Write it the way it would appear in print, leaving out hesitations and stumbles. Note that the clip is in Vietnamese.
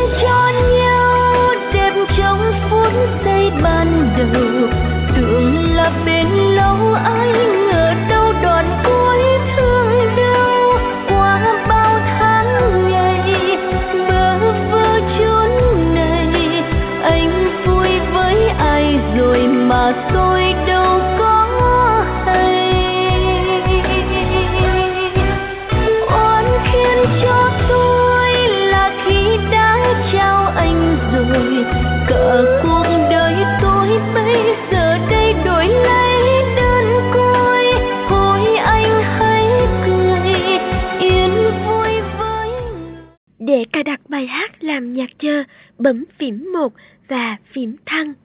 cho nhau đẹp trong phút giây ban đầu, tưởng là bên lâu ai ngờ đâu đoạn cuối thương đau. Qua bao tháng ngày bơ vơ chốn này, anh vui với ai rồi mà tôi đâu có hay. Oan khiến cho tôi là khi đã trao anh rồi, cả cuộc đời tôi bây giờ đây đổi lấy đơn côi. Hối anh hãy cười yên vui với. Để cài đặt bài hát làm nhạc chờ, bấm phím 1 và phím thăng.